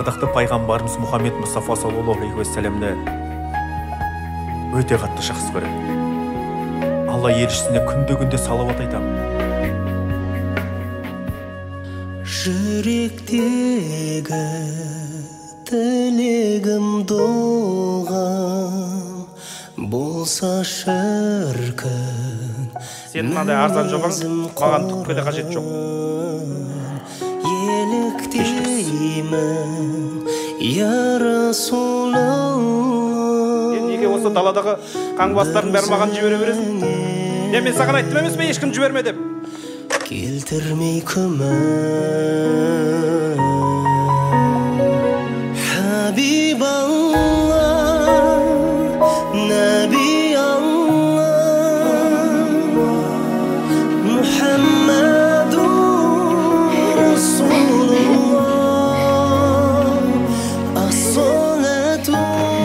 ардақты пайғамбарымыз Мұхаммед Мұстафа саллаллаху алейхи уассаламды өте қатты жақсы көреді. Алла елшісіне күнде салауат айтамын. Жүректегі тілегім доғам болса шіркін. Сен мынандай арзан жобаң маған түкке де қажет жоқ. Еліктеймін я Расулалла. Сен неге осы даладағы қаңбастардың бәрі маған жібере бересің? Мен саған айттым емес пе ешкім жіберме деп? Келтірмей күмән Хабибаллах Наби Аллах Мухаммаду Расулаллах Ас-салату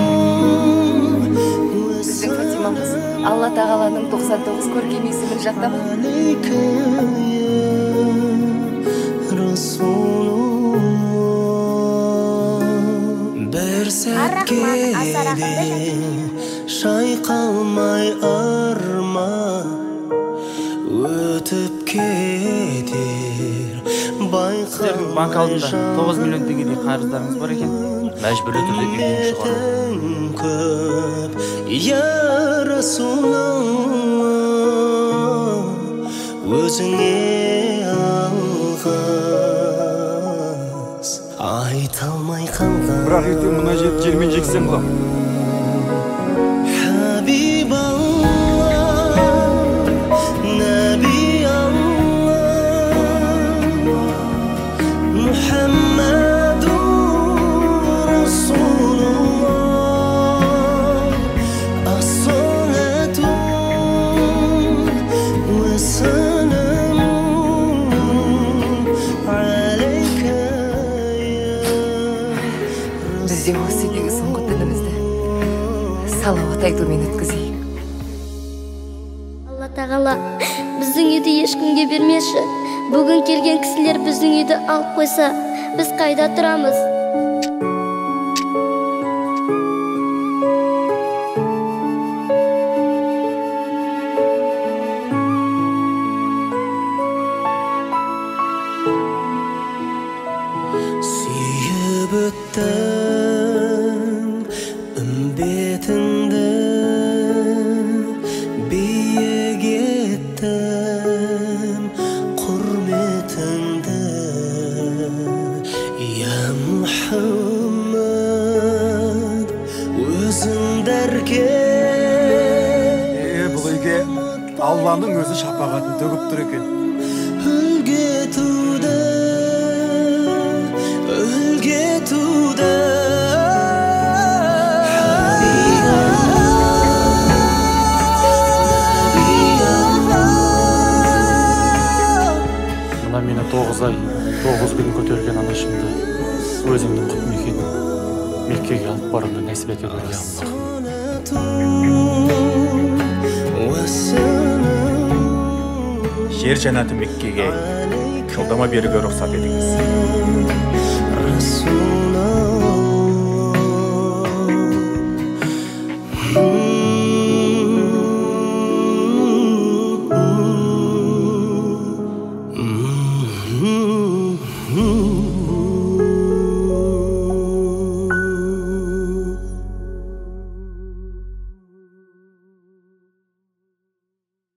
Біздің Фатимамыз Алла тағаланың 99 көркем есімін жаттама. Бір сәтке де шайқалмай арман өтіп кетер Сіздердің банк алдында 9 миллион теңгедей қарыздарыңыз бар екен. Мәжбүрлі түрде үйден шығару. көп я Расулалла өзіңе алғыс айта алмай қалған Бірақ ертең мына жерді жермен жексем ба? Хабибаллах Наби Аллах Мухаммаду Расулаллах Ас-салату уассаламу алейка Бізде осы үйдегі соңғы түнімізді салауат айтумен өткізейік. Алла тағала біздің үйді ешкімге бермеші. Бүгін келген кісілер біздің үйді алып қойса, біз қайда тұрамыз? Сүйіп өттім үмбетіңді биік еттім құрметіңді я Мұхаммад өзің дәркен Бұл үйге Алланың өзі шапағатын төгіп тұр екен. Үлге туды Мына мені 9 ай, 9 күн көтерген анашымды өзіңнің құт мекені Меккеге алып баруды нәсіп ете көр, я Аллах. Жер жәннаты Меккеге жолдама беруге рұқсат етіңіз. Расул